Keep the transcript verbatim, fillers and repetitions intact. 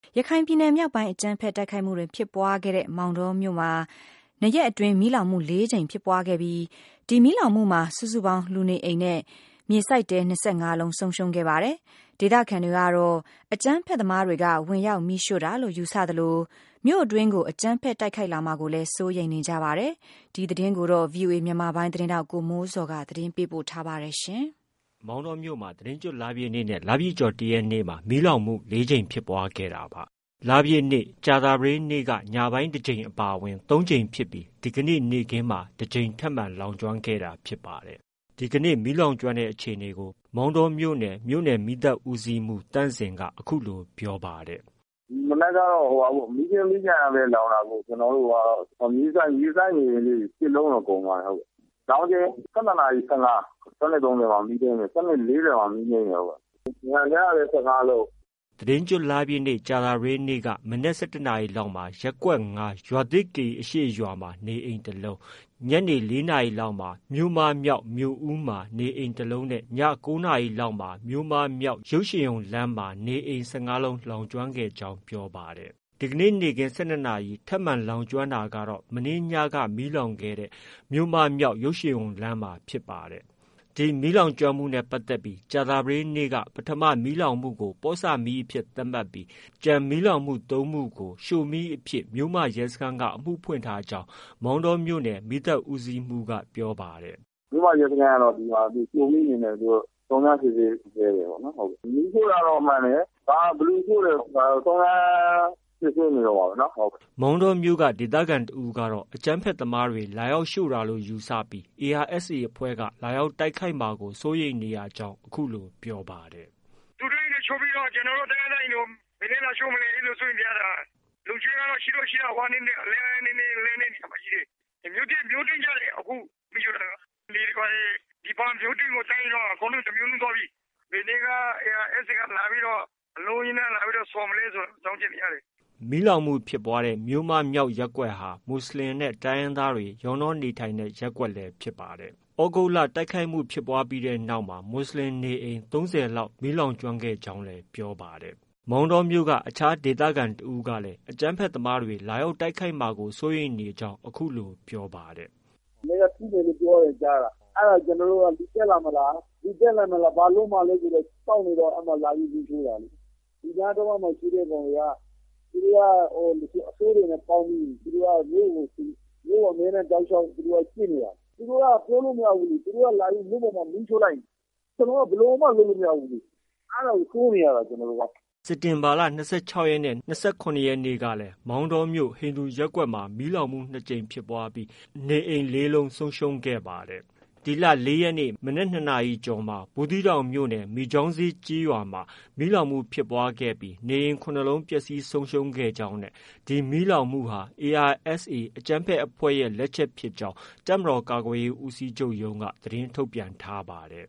ရခိုင်ပြည်နယ်မြောက်ပိုင်းအကြမ်းဖက်တိုက်ခိုက်မှုတွေဖြစ်ပွားခဲ့တဲ့မောင်တောမြို့မှာနှစ်ရက်အတွင်းမီးလောင်မှုလေးကြိမ်ဖြစ်ပွားခဲ့ပြီးဒီမီးလောင်မှုမှာစုစုပေါင်းလူနေအိမ်နဲ့မြေစိုက်တဲ၂၅လုံးဆုံးရှုံးခဲ့ပါတယ်။ဒေသခံတွေကတော့အကြမ်းဖက်သမားတွေကဝင်ရောက်မီးရှို့တာလို့ယူဆသလိုမြို့အတွင်းကိုအကြမ်းဖက်တိုက်ခိုက်လာမှာကိုလည်းစိုးရိမ်နေကြပါတယ်။ဒီသတင်းကိုတော့ ဗွီအိုအေ မြန်မာပိုင်းသတင်းထောက်ကိုမိုးစောကသတင်းပေးပို့ထားပါတယ်ရှင်။မောင်တောမြို့မှာသတင်းကျွတ်လပြည့်နေ့နဲ့လပြည့်ကျော်တရက်နေ့မှာမီးလောင်မှုလေးကြိမ်ဖြစ်ပွားခဲ့တာပါ။လပြည့်နေ့ကြာသပတေးနေ့ကညပိုင်းတစ်ကြိမ်အပါအဝင်သုံးကြိမ်ဖြစ်ပြီးဒီကနေ့နေ့ခင်းမှာတစ်ကြိမ်ထပ်မံလောင်ကျွမ်းခဲ့တာဖြစ်ပါတယ်။ဒီကနေ့မီးလောင်ကျွမ်းတဲ့အခြေအနေကိုမောင်တောမြို့နယ်မြို့နယ်မီးသတ်ဦးစီးမှုတန့်စင်ကအခုလိုပြောပါတယ်။မနက်ကတော့ဟိုပါမီးကင်းမီးကန်ပဲလောင်တာကိုကျွန်တော်တို့ကမီးဆိုင်မီးဆိုင်နေလေးပြစ်လုံးတော့ကုန်သွားတယ်ဟုတ်။လောင်ကျ၁၂နာရီ၁၅ ၁၂သုံးမှာမီးတင်းတယ်၁၂လေးမှာမီးနေတယ်ဟုတ်။ညညလည်း၁၅လုံးသတင်းကျွတ်လပြည့်နေ့ကြာသပတေးနေ့ကမနက်၁၁နာရီလောက်မှာရက်ကွက်၅ရွာသစ်ကေအရှိရွာမှာနေအိမ်တစ်လုံးညနေ၄နာရီလောက်မှာမြို့မမြောက်မြို့ဦးမှာနေအိမ်တစ်လုံးနဲ့ည၉နာရီလောက်မှာမြို့မမြောက်ရုပ်ရှင်ရုံလမ်းမှာနေအိမ်၁၅လုံးလောင်ကျွမ်းခဲ့ကြောင်းပြောပါတယ်။ဒီကနေ့နေ့ခင်း၁၂နာရီထပ်မံလောင်ကျွမ်းတာကတော့မနေ့ညကမီးလောင်ခဲ့တဲ့မြို့မမြောက်ရုပ်ရှင်ရုံလမ်းမှာဖြစ်ပါတယ်။ဒီမီးလောင်ကျွမ်းမှုနဲ့ပတ်သက်ပြီးကြာသပတေးနေ့ကပထမမီးလောင်မှုကိုပောဆမီးအဖြစ်သတ်မှတ်ပြီးကြံမီးလောင်မှုသုံးမှုကိုရှို့မီးအဖြစ်မြို့မရဲစခန်းကအမှုဖွင့်ထားကြောင်းမောင်တောမြို့နယ်မီးသတ်ဦးစီးမှုကပြောပါတယ်။မြို့မရဲစခန်းကတော့ဒီမှာဒီရှို့မီးနေတယ်သူသုံးရစီစီရဲတယ်ပေါ့နော်ဟုတ်ကဲ့။မီးရှို့တာတော့မှန်တယ်။ဒါဘလူးရှို့တယ်သုံးရဖြစ်ဖြစ်နေတော့ပါပဲနော်ဟုတ်မောင်တောမြို့ကဒေသခံတဦးကတော့အကြမ်းဖက်သမားတွေလာရောက်ရှို့တာလို့ယူဆပြီး အေအာအက်စ်အေ အဖွဲ့ကလာရောက်တိုက်ခိုက်မှာကိုစိုးရိမ်နေရကြောင်းအခုလိုပြောပါတယ်။သူတို့လည်းချိုးပြီးတော့ကျွန်တော်တို့တရားတိုင်းလို့မင်းလည်းရှို့မလဲလို့ဆိုရင်ပြတာလူချင်းကတော့ရှိလို့ရှိတာဟောနေနေလဲနေနေလဲနေနေမှာကြီးတယ်။မြို့တင်မြို့တင်ကြတယ်အခုမြို့တာဒီကွာဒီပန်းမြို့တင်ကိုတိုင်းတော့အကုန်လုံးတမျိုးလုံးသွားပြီ။ဒီနေ့က အေအာအက်စ်အေ ကလာပြီးတော့အလုံးကြီးနဲ့လာပြီးတော့ဆော်မလဲဆိုတော့ကြောင်းချင်နေရတယ်မီးလောင်မှုဖြစ်ပွားတဲ့မြို့မမြောက်ရပ်ကွက်ဟာမွတ်စလင်နဲ့တိုင်းရင်းသားတွေရောနှောနေထိုင်တဲ့ရပ်ကွက်လည်းဖြစ်ပါတယ်။ဩဂုတ်လတိုက်ခိုက်မှုဖြစ်ပွားပြီးတဲ့နောက်မှာမွတ်စလင်နေအိမ်သုံးဆယ်လောက်မီးလောင်ကျွမ်းခဲ့ကြောင်းလည်းပြောပါတယ်။မောင်တောမြို့ကအခြားဒေသခံတဦးကလည်းအကြမ်းဖက်သမားတွေလာရောက်တိုက်ခိုက်မှာကိုစိုးရိမ်နေကြောင်းအခုလိုပြောပါတယ်။နေကတိတယ်လို့ပြောရကြတာ။အဲ့ဒါကျွန်တော်တို့ကဒီတက်လာမလားဒီတက်လာမလားဘာလို့မှလဲဆိုတော့စောင့်နေတော့အမှလာပြီးပြီးထိုးတာလေ။ဒီကြားတော့မှရှိတဲ့ကောင်တွေကသူတို့ကဟိုအဆိုးတွေနဲ့ပေါင်းပြီးသူတို့ကမြို့ကိုမြို့အမဲနဲ့တောက်ချောင်းသူတို့ကရှင်းနေတာသူတို့ကပြောလို့မရဘူးလေသူတို့ကလာပြီးမြို့ပေါ်မှာမင်းချိုးလိုက်ကျွန်တော်ကဘယ်လိုမှလုပ်လို့မရဘူးလေအဲ့ဒါကိုစိုးနေရတာကျွန်တော်တို့ကစက်တင်ဘာလ၂၆ရက်နဲ့၂၇ရက်နေ့ကလည်းမောင်တောမြို့ဟိန္ဒူရပ်ကွက်မှာမီးလောင်မှုနှစ်ကြိမ်ဖြစ်ပွားပြီးနေအိမ်လေးလုံးဆုံးရှုံးခဲ့ပါတယ်။ဒီလ၄ရက်နေ့မနက်၂နာရီကျော်မှာဘူးသီးတောင်မြို့နယ်မီချောင်းစည်းကျေးရွာမှာမီးလောင်မှုဖြစ်ပွားခဲ့ပြီးနေအိမ်ခုနှစ်လုံးပျက်စီးဆုံးရှုံးခဲ့ကြောင်းနဲ့ဒီမီးလောင်မှုဟာ အေအာအက်စ်အေ အကြမ်းဖက်အဖွဲ့ရဲ့လက်ချက်ဖြစ်ကြောင်းတပ်မတော်ကာကွယ်ရေးဦးစီးချုပ်ရုံးကသတင်းထုတ်ပြန်ထားပါတယ်